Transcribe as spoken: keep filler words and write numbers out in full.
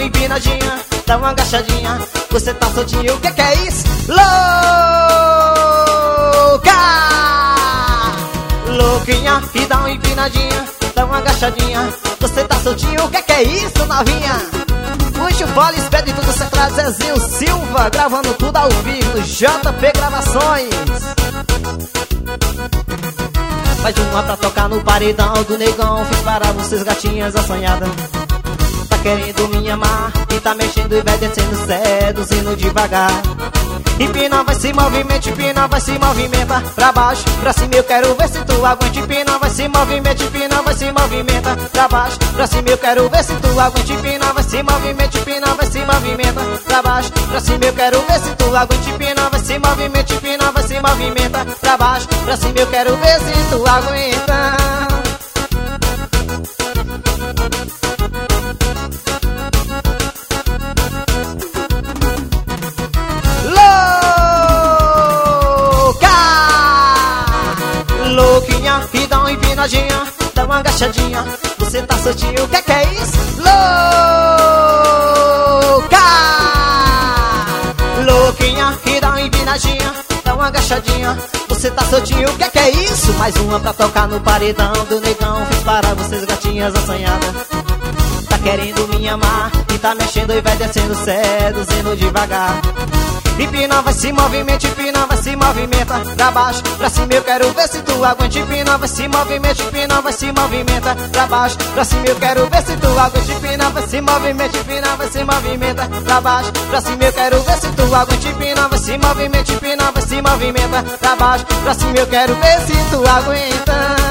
empinadinha, dá uma agachadinha. Você tá soltinho, o que que é isso? Louca! Louquinha, e dá uma empinadinha, dá uma agachadinha. Você tá soltinho, o que que é isso, novinha? Puxa o fole, pede tudo centrado, Zezinho Silva, gravando tudo ao vivo, J P Gravações. Mais uma pra tocar no paredão do negão. Fiz para vocês gatinhas assanhadas. Tá querendo me amar e tá mexendo e vai descendo, seduzindo devagar. Empina, vai se movimenta, empina, vai se movimenta. Pra baixo, pra cima eu quero ver se tu aguenta. Empina, vai se movimenta, empina, vai se movimenta. Pra baixo, pra cima eu quero ver se tu aguenta. Empina, vai se movimenta, empina, vai se movimenta. Pra baixo, pra cima eu quero ver se tu aguenta. Empina, vai se movimenta, empina, vai se movimenta. Pra baixo, pra cima eu quero ver se tu aguenta. Louquinha, e dá uma empinadinha, dá uma agachadinha. Você tá soltinho, o que que é isso? Louca! Louquinha, e dá uma empinadinha, dá uma agachadinha. Você tá soltinho, o que que é isso? Mais uma pra tocar no paredão do negão. Fiz para vocês gatinhas assanhadas. Tá querendo me amar e tá mexendo e vai descendo, seduzindo devagar. Empina, vai se movimenta, empina, vai se movimenta. Pra baixo, pra cima eu quero ver se tu aguenta. Empina, vai se movimenta, empina, vai se movimenta. Pra baixo, pra cima eu quero ver se tu aguenta. Empina, vai se movimenta, empina, vai se movimenta. Pra baixo, pra cima eu quero ver se tu aguenta. Empina, vai se movimenta, empina, vai se movimenta. Pra baixo, pra cima eu quero ver se tu aguenta.